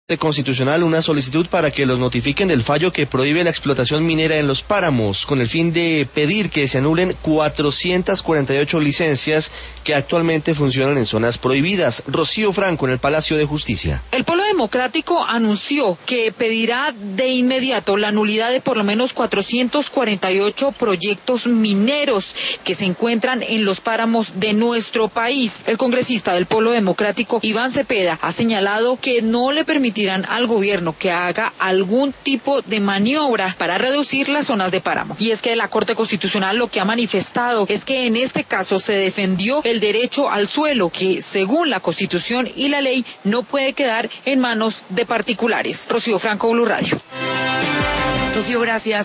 Constitucional una solicitud para que los notifiquen del fallo que prohíbe la explotación minera en los páramos, con el fin de pedir que se anulen 448 licencias que actualmente funcionan en zonas prohibidas. Rocío Franco, en el Palacio de Justicia. El Polo Democrático anunció que pedirá de inmediato la nulidad de por lo menos 448 proyectos mineros que se encuentran en los páramos de nuestro país. El congresista del Polo Democrático, Iván Cepeda, ha señalado que no le permitirán al gobierno que haga algún tipo de maniobra para reducir las zonas de páramo. Y es que la Corte Constitucional lo que ha manifestado es que en este caso se defendió el derecho al suelo, que según la Constitución y la ley no puede quedar en manos de particulares. Rocío Franco, Blue Radio. Rocío, gracias.